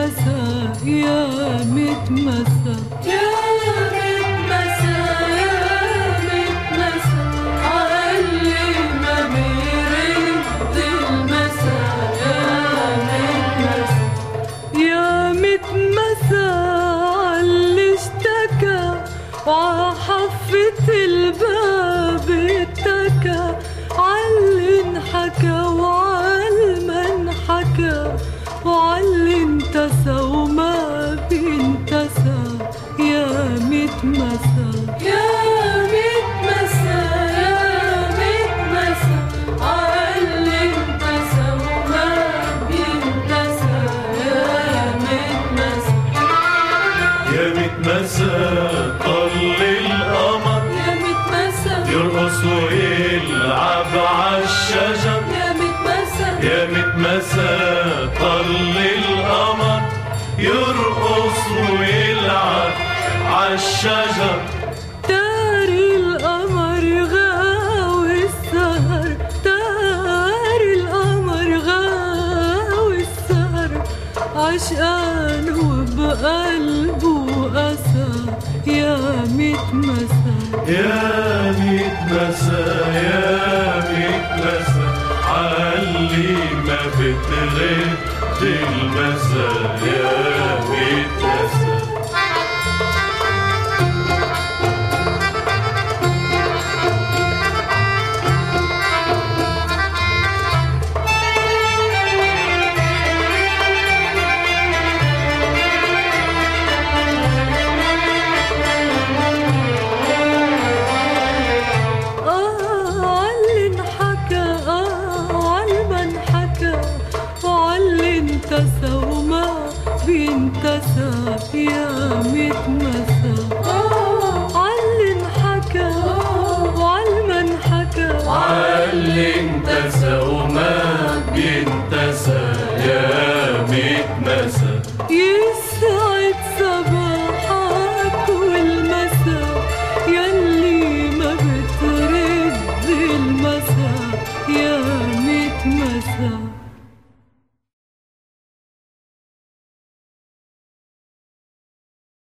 متمسى يا متمسى يا متمسى يا متمسى علي ما بيرد المسا يا متمسى علي اشتكى وعحفة الباب اتكى علي انحكى وعالما انحكى وعلي انتسى وما بينتسى يا متمسى يا متمسى يا متمسى علي انتسى وما بينتسى يا متمسى يا متمسى طل القمر يا متمسى يرقص ويلعب عالشجر يا متمسى يا متمسى طل القمر يرقص ويلعب عالشجر داري القمر غاوي السهر داري القمر غاوي السهر عشقان وبقلبه أسى يا متمسى يا متمسى يا متمسى علي ما بتغد المسا يا متمسى انتسى وما بينتسى يا متمسى علي انحكى وعلما انحكى علي انتسى وما بينتسى يا متمسى